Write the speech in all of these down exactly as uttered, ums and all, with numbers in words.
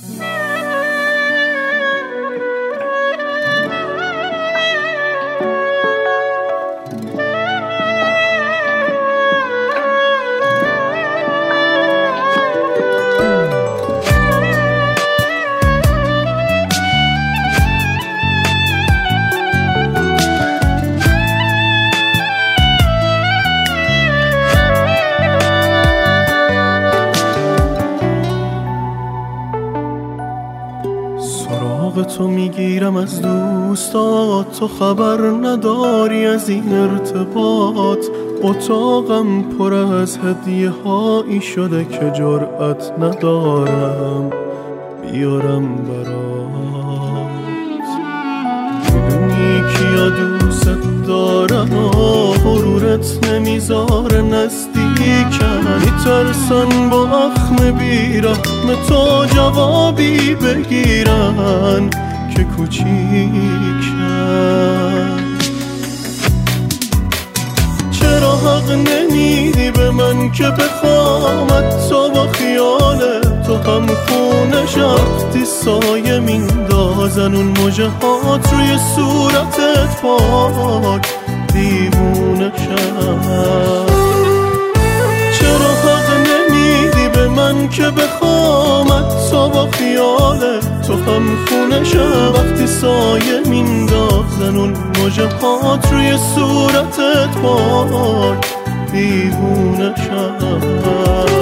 تو میگیرم از دوستات، تو خبر نداری از این ارتباط. اتاقم پر از هدیه هایی شده که جرأت ندارم بیارم برات. میدونی کیا دوست دارم و غرورت نمیذاره نزدیکم. میترسن با اخم بیرحم تو جوابی بگیرن که کوچیک شن. چرا حق نمیدی به من که بخوامت تو با خیال تو هم خونه شفتی سایه میندازن اون موجه هات روی صورتت پاک دیوونه شن. چرا حق نمیدی به من که بخوامت تو با خیال تو هم خونه شم وقتی سایه میندازن اون موجه هات روی صورتت پاک دیوونه شم.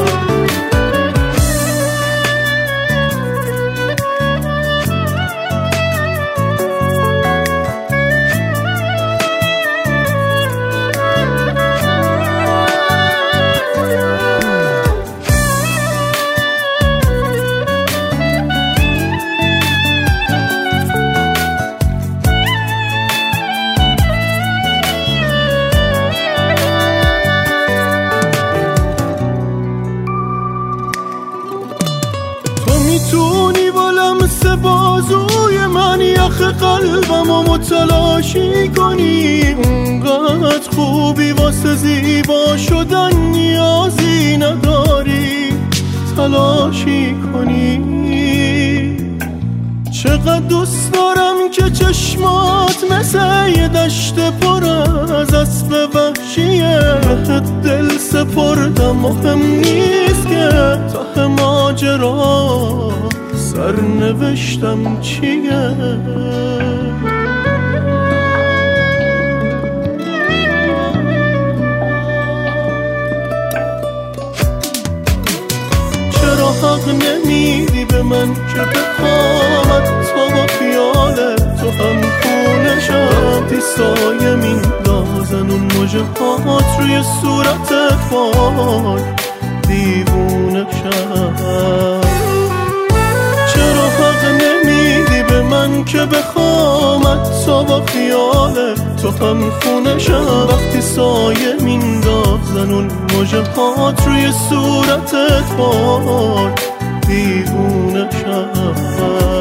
میتونی با لمس بازوی من یخ قلبم و متلاشی کنی. اونقدر خوبی واسه زیبا شدن نیازی نداری تلاشی کنی. چقدر دوست دارم که چشمات مثل یه دشت پر از اسب وحشیه. دل سپردم مهم نیست که ته ماجرا سرنوشتم چیه. چرا حق نمیدی به من که بخوامت تو با خیال تو هم خونه شم سایه میندازن اون موجه هات روی صورتت پاک دیوونه شم. چرا حق نمیدی به من که بخوامت تو با خیال تو هم خونه شم وقتی سایه میندازن اون موجه هات روی صورتت پاک دیوونه شم.